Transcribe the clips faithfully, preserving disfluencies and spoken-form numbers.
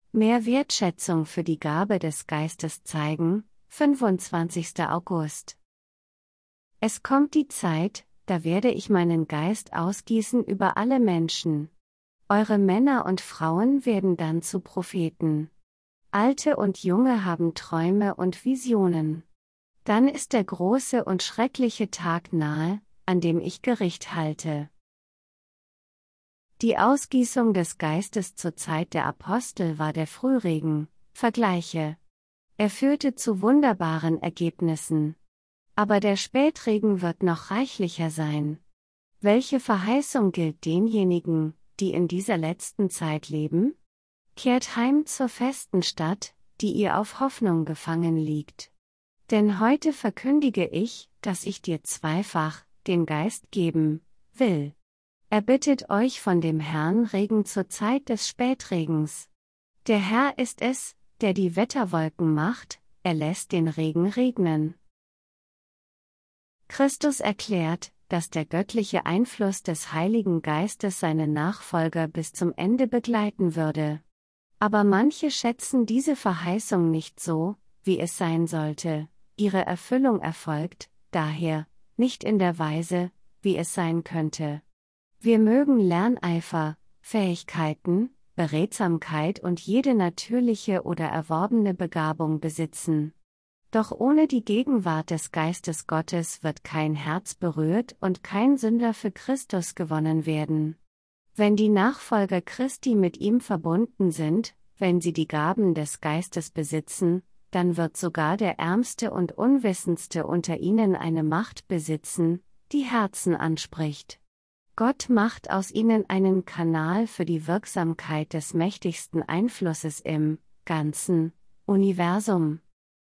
Mehr Wertschätzung für die Gabe des Geistes zeigen, fünfundzwanzigster August. Es kommt die Zeit, da werde ich meinen Geist ausgießen über alle Menschen. Eure Männer und Frauen werden dann zu Propheten. Alte und Junge haben Träume und Visionen. Dann ist der große und schreckliche Tag nahe, an dem ich Gericht halte. Die Ausgießung des Geistes zur Zeit der Apostel war der Frühregen, Vergleiche. Er führte zu wunderbaren Ergebnissen. Aber der Spätregen wird noch reichlicher sein. Welche Verheißung gilt denjenigen, die in dieser letzten Zeit leben? Kehrt heim zur festen Stadt, die ihr auf Hoffnung gefangen liegt. Denn heute verkündige ich, dass ich dir zweifach den Geist geben will. Er bittet euch von dem Herrn Regen zur Zeit des Spätregens. Der Herr ist es, der die Wetterwolken macht, er lässt den Regen regnen. Christus erklärt, dass der göttliche Einfluss des Heiligen Geistes seine Nachfolger bis zum Ende begleiten würde. Aber manche schätzen diese Verheißung nicht so, wie es sein sollte. Ihre Erfüllung erfolgt, daher, nicht in der Weise, wie es sein könnte. Wir mögen Lerneifer, Fähigkeiten, Beredsamkeit und jede natürliche oder erworbene Begabung besitzen. Doch ohne die Gegenwart des Geistes Gottes wird kein Herz berührt und kein Sünder für Christus gewonnen werden. Wenn die Nachfolger Christi mit ihm verbunden sind, wenn sie die Gaben des Geistes besitzen, dann wird sogar der Ärmste und Unwissendste unter ihnen eine Macht besitzen, die Herzen anspricht. Gott macht aus ihnen einen Kanal für die Wirksamkeit des mächtigsten Einflusses im ganzen Universum.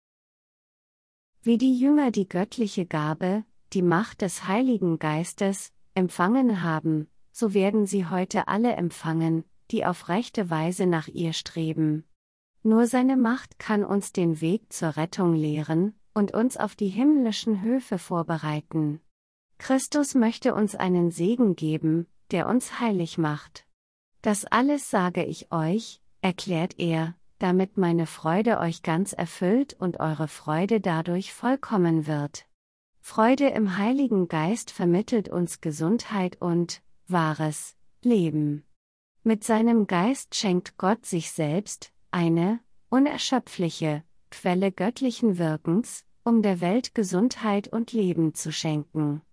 Wie die Jünger die göttliche Gabe, die Macht des Heiligen Geistes, empfangen haben, so werden sie heute alle empfangen, die auf rechte Weise nach ihr streben. Nur seine Macht kann uns den Weg zur Rettung lehren und uns auf die himmlischen Höfe vorbereiten. Christus möchte uns einen Segen geben, der uns heilig macht. Das alles sage ich euch, erklärt er, damit meine Freude euch ganz erfüllt und eure Freude dadurch vollkommen wird. Freude im Heiligen Geist vermittelt uns Gesundheit und wahres Leben. Mit seinem Geist schenkt Gott sich selbst, eine unerschöpfliche Quelle göttlichen Wirkens, um der Welt Gesundheit und Leben zu schenken.